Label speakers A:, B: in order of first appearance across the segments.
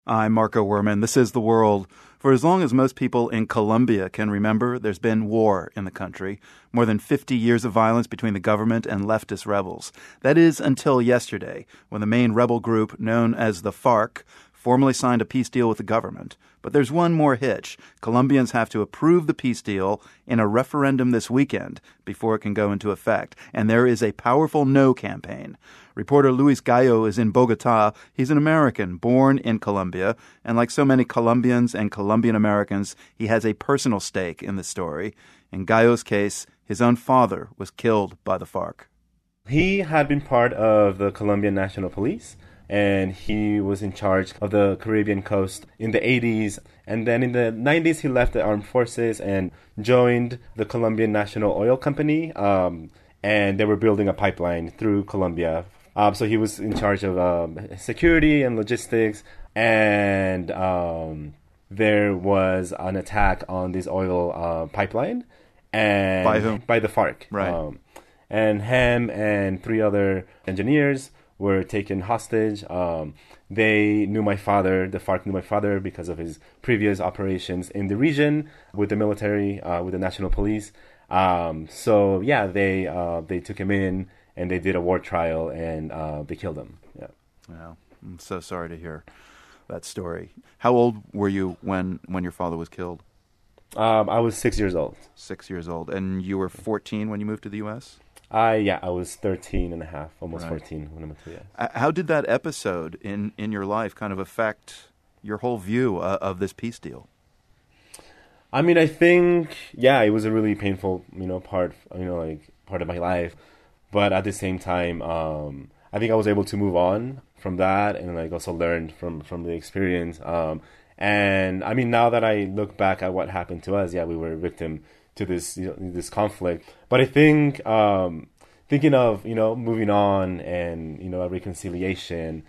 A: I'm Marco Werman. This is The World. For as long as most people in Colombia can remember, there's been war in the country. More than 50 years of violence between the government and leftist rebels. That is until yesterday, when the main rebel group, known as the FARC, formally signed a peace deal with the government. But there's one more hitch. Colombians have to approve the peace deal in a referendum this weekend before it can go into effect. And there is a powerful no campaign. Reporter Luis Gallo is in Bogota. He's an American born in Colombia. And like so many Colombians and Colombian Americans, he has a personal stake in the story. In Gallo's case, his own father was killed by the FARC.
B: He had been part of the Colombian National Police, and he was in charge of the Caribbean coast in the 80s. And then in the 90s, he left the armed forces and joined the Colombian National Oil Company, and they were building a pipeline through Colombia. So he was in charge of security and logistics, and there was an attack on this oil pipeline. And
A: by whom?
B: By the FARC.
A: Right.
B: And him and 3 other engineers were taken hostage. They knew my father. The FARC knew my father because of his previous operations in the region with the military, with the national police. So yeah, they took him in and they did a war trial and they killed him. Yeah.
A: Wow. I'm so sorry to hear that story. How old were you when your father was killed?
B: I was 6 years old.
A: 6 years old. And you were 14 when you moved to the U.S.?
B: I was 13 and a half, almost
A: Right.
B: 14 when I moved to the U.S.
A: How did that episode in your life kind of affect your whole view of this peace deal?
B: I mean, I think, yeah, it was a really painful, part of my life. But at the same time, I think I was able to move on from that and also learned from the experience. And I mean, now that I look back at what happened to us, yeah, we were a victim to this this conflict. But I think thinking of moving on and a reconciliation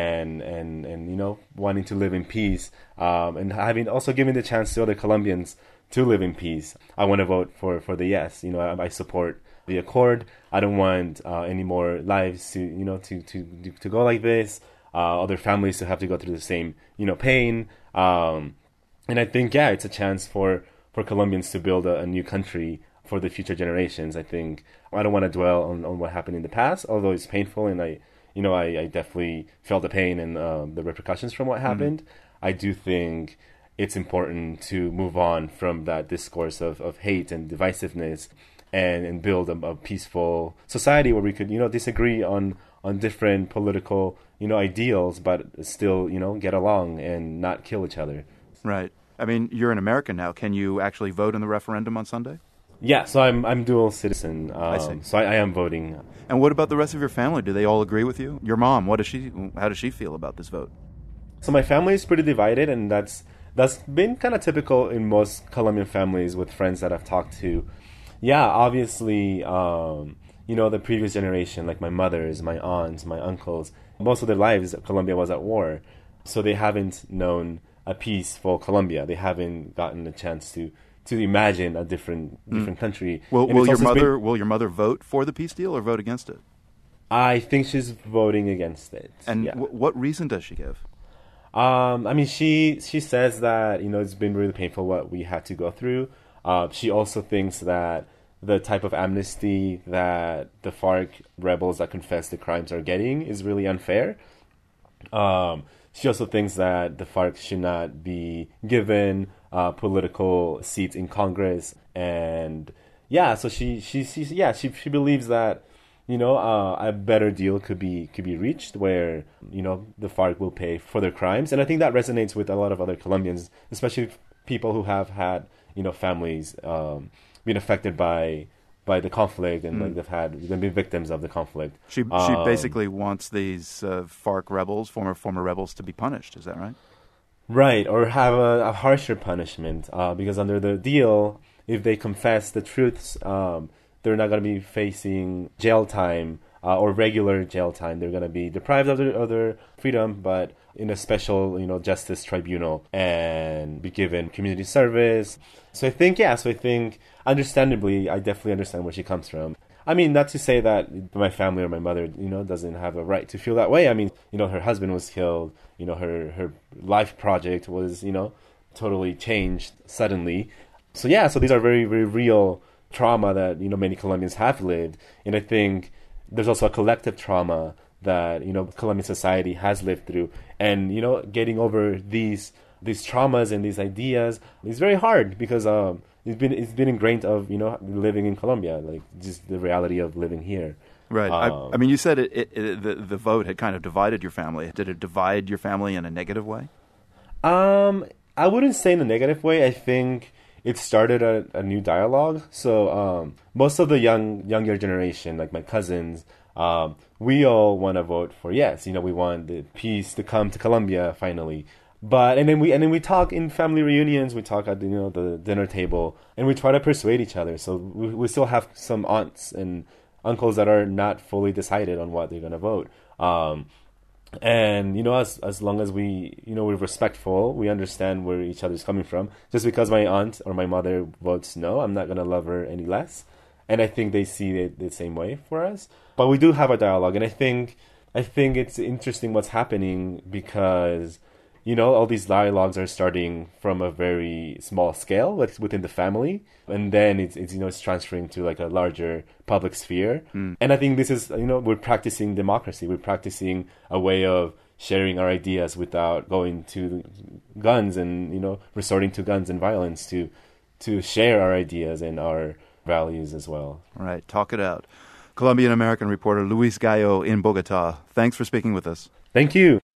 B: and wanting to live in peace, and having also given the chance to other Colombians to live in peace, I want to vote for the yes. I support the accord. I don't want any more lives to go like this. Other families to have to go through the same pain. And I think it's a chance for Colombians to build a new country for the future generations. I think I don't want to dwell on what happened in the past, although it's painful, and I definitely felt the pain and the repercussions from what happened. I do think it's important to move on from that discourse of hate and divisiveness and build a peaceful society where we could disagree on different political ideals, but still get along and not kill each other.
A: Right. I mean, you're an American now. Can you actually vote in the referendum on Sunday?
B: Yeah, so I'm dual citizen.
A: I see.
B: So I am voting.
A: And what about the rest of your family? Do they all agree with you? Your mom, how does she feel about this vote?
B: So my family is pretty divided, and that's been kind of typical in most Colombian families with friends that I've talked to. Yeah, obviously, the previous generation, like my mothers, my aunts, my uncles, most of their lives, Colombia was at war. So they haven't known a peaceful Colombia. They haven't gotten a chance to imagine a different country.
A: Will your mother vote for the peace deal or vote against it?
B: I think she's voting against it.
A: And
B: yeah.
A: What reason does she give?
B: I mean, she says that it's been really painful what we had to go through. She also thinks that the type of amnesty that the FARC rebels that confess the crimes are getting is really unfair. She also thinks that the FARC should not be given political seats in Congress, and so she believes that a better deal could be reached where the FARC will pay for their crimes, and I think that resonates with a lot of other Colombians, especially people who have had families been affected by the conflict and they've been victims of the conflict.
A: She basically wants these FARC rebels, former rebels, to be punished. Is that right?
B: Right, or have a harsher punishment because under the deal, if they confess the truths, they're not going to be facing jail time or regular jail time. They're going to be deprived of their freedom, but in a special, justice tribunal and be given community service. So I think, understandably, I definitely understand where she comes from. I mean, not to say that my family or my mother, doesn't have a right to feel that way. I mean, her husband was killed. Her life project was, totally changed suddenly. So yeah, so these are very, very real trauma that, many Colombians have lived. And I think there's also a collective trauma that, Colombian society has lived through. And, getting over these traumas and these ideas is very hard because it's been ingrained of living in Colombia, like just the reality of living here.
A: Right. I mean, you said the vote had kind of divided your family. Did it divide your family in a negative way?
B: I wouldn't say in a negative way. I think it started a new dialogue. So most of the younger generation, like my cousins, we all want to vote for yes. We want the peace to come to Colombia finally. And then we talk in family reunions. We talk at the dinner table, and we try to persuade each other. So we still have some aunts and uncles that are not fully decided on what they're gonna vote. And as long as we're respectful, we understand where each other's coming from. Just because my aunt or my mother votes no, I'm not gonna love her any less. And I think they see it the same way for us. But we do have a dialogue, and I think it's interesting what's happening because all these dialogues are starting from a very small scale within the family, and then it's transferring to like a larger public sphere. And I think this is we're practicing democracy. We're practicing a way of sharing our ideas without going to guns and resorting to guns and violence to share our ideas and our values as well.
A: Right. Talk it out. Colombian American reporter Luis Gallo in Bogota. Thanks for speaking with us.
B: Thank you.